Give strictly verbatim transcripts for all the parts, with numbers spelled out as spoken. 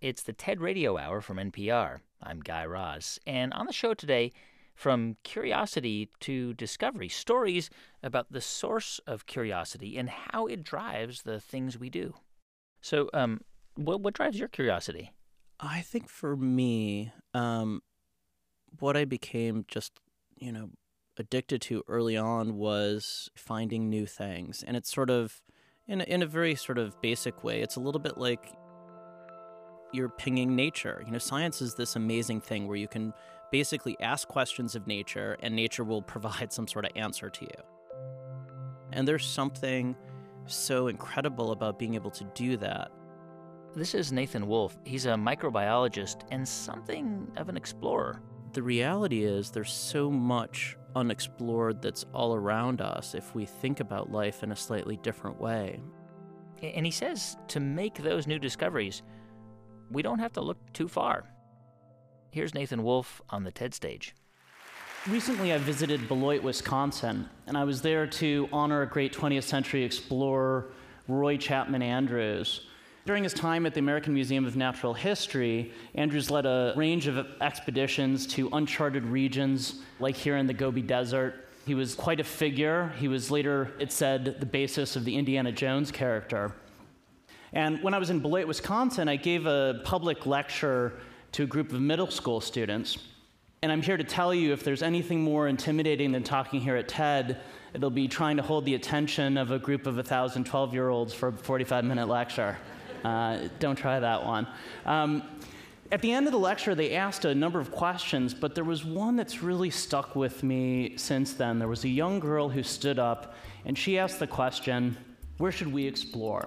It's the TED Radio Hour from N P R. I'm Guy Raz. And on the show today, from curiosity to discovery, stories about the source of curiosity and how it drives the things we do. So, um, what, what drives your curiosity? I think for me, um, what I became just, you know, addicted to early on was finding new things. And it's sort of, in a, in a very sort of basic way, it's a little bit like you're pinging nature. You know, science is this amazing thing where you can basically ask questions of nature and nature will provide some sort of answer to you. And there's something so incredible about being able to do that. This is Nathan Wolfe. He's a microbiologist and something of an explorer. The reality is there's so much unexplored that's all around us if we think about life in a slightly different way. And he says to make those new discoveries, we don't have to look too far. Here's Nathan Wolfe on the TED stage. Recently, I visited Beloit, Wisconsin, and I was there to honor a great twentieth century explorer, Roy Chapman Andrews. During his time at the American Museum of Natural History, Andrews led a range of expeditions to uncharted regions, like here in the Gobi Desert. He was quite a figure. He was later, it said, the basis of the Indiana Jones character. And when I was in Beloit, Wisconsin, I gave a public lecture to a group of middle school students. And I'm here to tell you, if there's anything more intimidating than talking here at TED, it'll be trying to hold the attention of a group of one thousand twelve-year-olds for a forty-five minute lecture. Uh, don't try that one. Um, at the end of the lecture, they asked a number of questions, but there was one that's really stuck with me since then. There was a young girl who stood up, and she asked the question, where should we explore?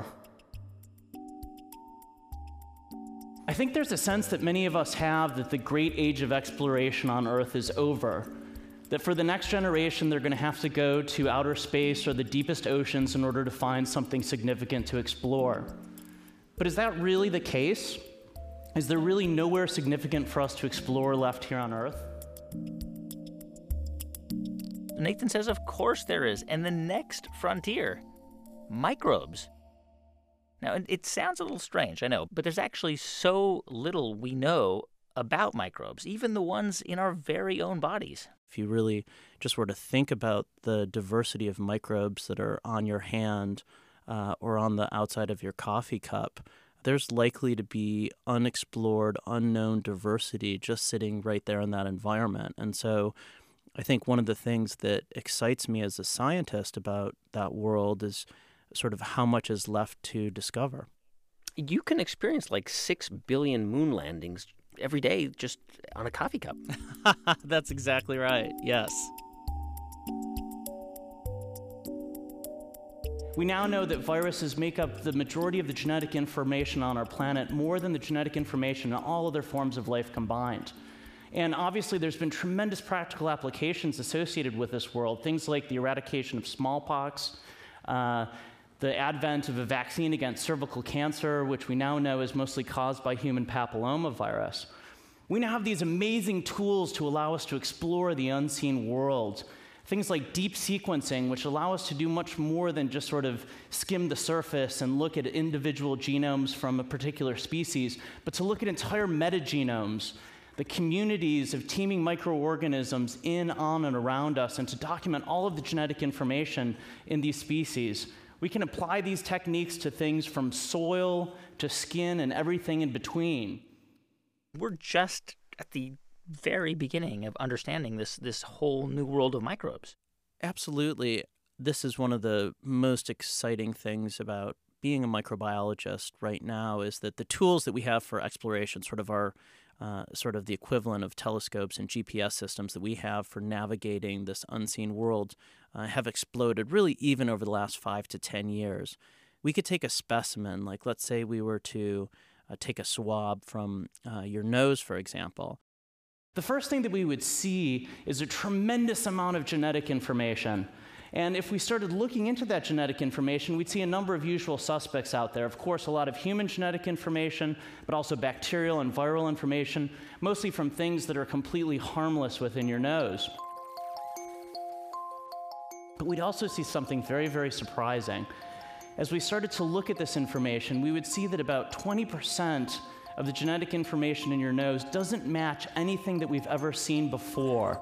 I think there's a sense that many of us have that the great age of exploration on Earth is over, that for the next generation, they're going to have to go to outer space or the deepest oceans in order to find something significant to explore. But is that really the case? Is there really nowhere significant for us to explore left here on Earth? Nathan says, of course there is. And the next frontier, microbes. Now, it sounds a little strange, I know, but there's actually so little we know about microbes, even the ones in our very own bodies. If you really just were to think about the diversity of microbes that are on your hand uh, or on the outside of your coffee cup, there's likely to be unexplored, unknown diversity just sitting right there in that environment. And so I think one of the things that excites me as a scientist about that world is sort of how much is left to discover. You can experience like six billion moon landings every day just on a coffee cup. That's exactly right, yes. We now know that viruses make up the majority of the genetic information on our planet, more than the genetic information in all other forms of life combined. And obviously, there's been tremendous practical applications associated with this world, things like the eradication of smallpox, uh, the advent of a vaccine against cervical cancer, which we now know is mostly caused by human papillomavirus. We now have these amazing tools to allow us to explore the unseen world. Things like deep sequencing, which allow us to do much more than just sort of skim the surface and look at individual genomes from a particular species, but to look at entire metagenomes, the communities of teeming microorganisms in, on, and around us, and to document all of the genetic information in these species. We can apply these techniques to things from soil to skin and everything in between. We're just at the very beginning of understanding this this whole new world of microbes. Absolutely. This is one of the most exciting things about being a microbiologist right now is that the tools that we have for exploration, sort of our uh, sort of the equivalent of telescopes and G P S systems that we have for navigating this unseen world, uh, have exploded really even over the last five to ten years. We could take a specimen, like let's say we were to uh, take a swab from uh, your nose, for example. The first thing that we would see is a tremendous amount of genetic information. And if we started looking into that genetic information, we'd see a number of usual suspects out there. Of course, a lot of human genetic information, but also bacterial and viral information, mostly from things that are completely harmless within your nose. But we'd also see something very, very surprising. As we started to look at this information, we would see that about twenty percent of the genetic information in your nose doesn't match anything that we've ever seen before.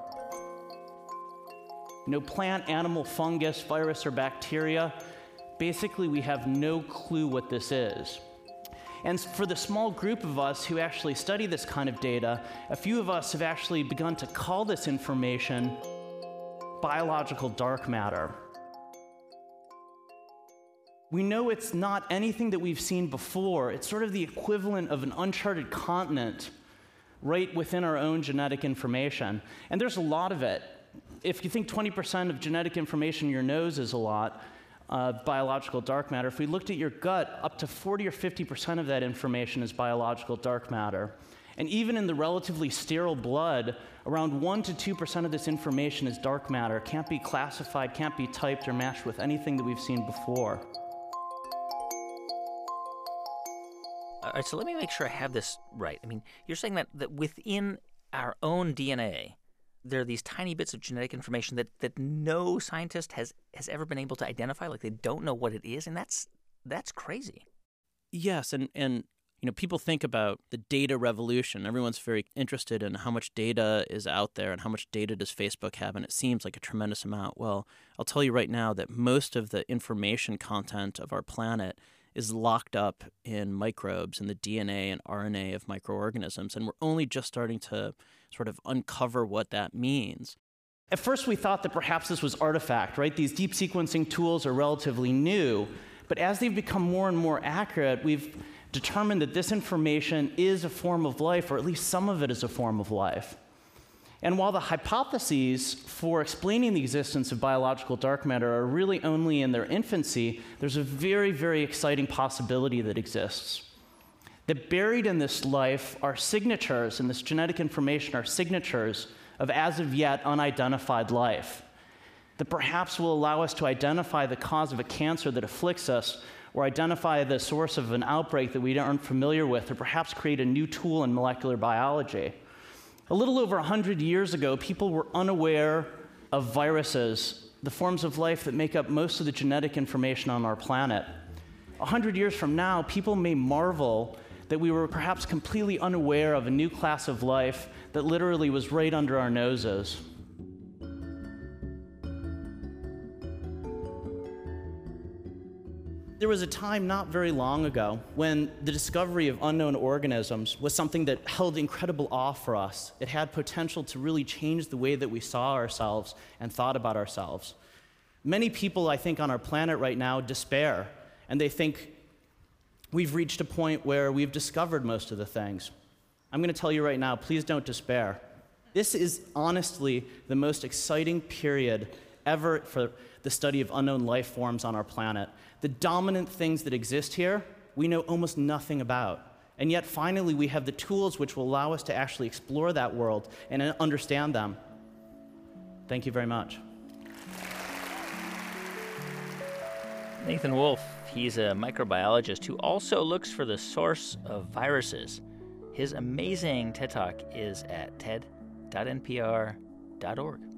No plant, animal, fungus, virus, or bacteria. Basically, we have no clue what this is. And for the small group of us who actually study this kind of data, a few of us have actually begun to call this information biological dark matter. We know it's not anything that we've seen before. It's sort of the equivalent of an uncharted continent right within our own genetic information. And there's a lot of it. If you think twenty percent of genetic information in your nose is a lot of uh, biological dark matter, if we looked at your gut, up to forty or fifty percent of that information is biological dark matter. And even in the relatively sterile blood, around one to two percent of this information is dark matter, can't be classified, can't be typed or matched with anything that we've seen before. All right, so let me make sure I have this right. I mean, you're saying that, that within our own D N A, there are these tiny bits of genetic information that, that no scientist has, has ever been able to identify, like they don't know what it is, and that's that's crazy. Yes, and, and you know, people think about the data revolution. Everyone's very interested in how much data is out there and how much data does Facebook have, and it seems like a tremendous amount. Well, I'll tell you right now that most of the information content of our planet is locked up in microbes and the D N A and R N A of microorganisms, and we're only just starting to sort of uncover what that means. At first, we thought that perhaps this was artifact, right? These deep sequencing tools are relatively new, but as they've become more and more accurate, we've determined that this information is a form of life, or at least some of it is a form of life. And while the hypotheses for explaining the existence of biological dark matter are really only in their infancy, there's a very, very exciting possibility that exists. That buried in this life are signatures, and this genetic information are signatures of as of yet unidentified life. That perhaps will allow us to identify the cause of a cancer that afflicts us, or identify the source of an outbreak that we aren't familiar with, or perhaps create a new tool in molecular biology. A little over one hundred years ago, people were unaware of viruses, the forms of life that make up most of the genetic information on our planet. one hundred years from now, people may marvel that we were perhaps completely unaware of a new class of life that literally was right under our noses. There was a time not very long ago when the discovery of unknown organisms was something that held incredible awe for us. It had potential to really change the way that we saw ourselves and thought about ourselves. Many people, I think, on our planet right now despair, and they think we've reached a point where we've discovered most of the things. I'm going to tell you right now, please don't despair. This is honestly the most exciting period ever for the study of unknown life forms on our planet. The dominant things that exist here, we know almost nothing about. And yet, finally, we have the tools which will allow us to actually explore that world and understand them. Thank you very much. Nathan Wolff, he's a microbiologist who also looks for the source of viruses. His amazing TED Talk is at ted dot n p r dot org.